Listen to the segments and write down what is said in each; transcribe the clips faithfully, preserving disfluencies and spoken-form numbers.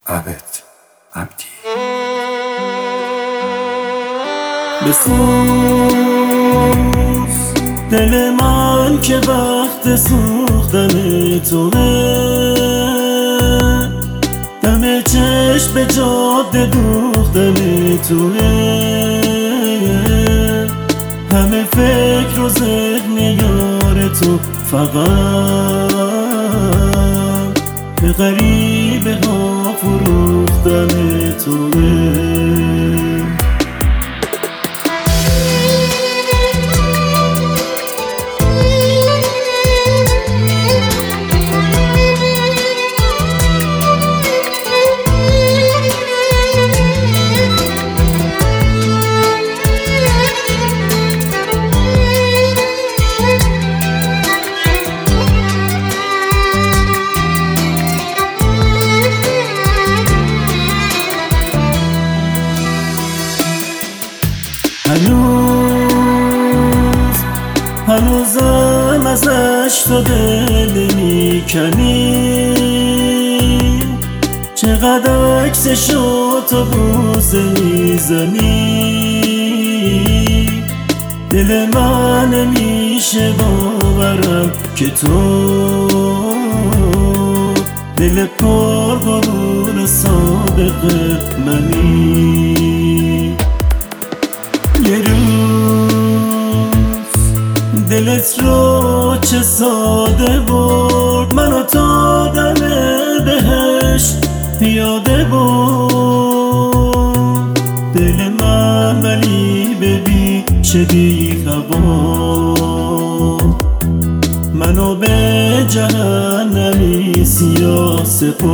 عبد عبدی. بسوز دل من که وقت سوختن توه، دم چشم جاده دوختن توه، همه فکر و ذهن یار تو فقط به غریبه ها فروختن توه. هنوز هنوزم ازش تو دل میکنی، چقدر عکسشو تو بوسه میزنی، دل من نمیشه باورم که تو دل پر غرور سابق منی. یه روز دلت رو چه ساده برد، منو تا دم بهشت پیاده برد، دل من ولی ببین چه بی هوا، منو به جهنمی سیاه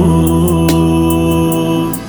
سپرد.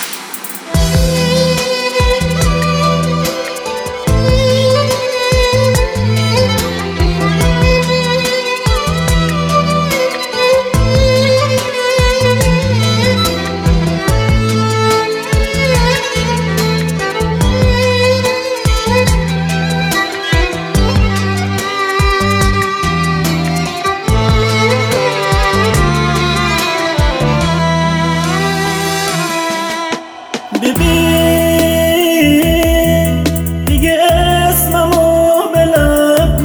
ببین دیگه اسممو به لب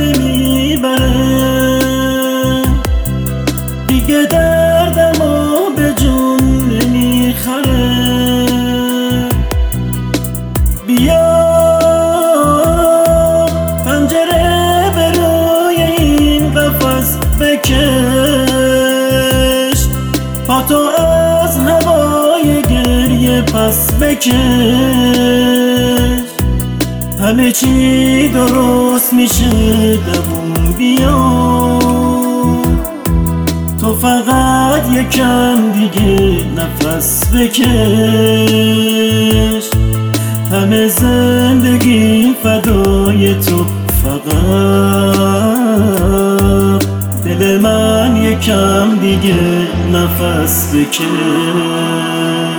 نمیبره، دیگه دردمو به جون نمیخره، بیا پنجره به روی این قفس بکش، پاتو از هوای گریه پس بکش، همه چی درست میشه دووم بیا، تو فقط یکم دیگه نفس بکش، همه زندگی فدای تو فقط دل من یکم دیگه نفس بکش.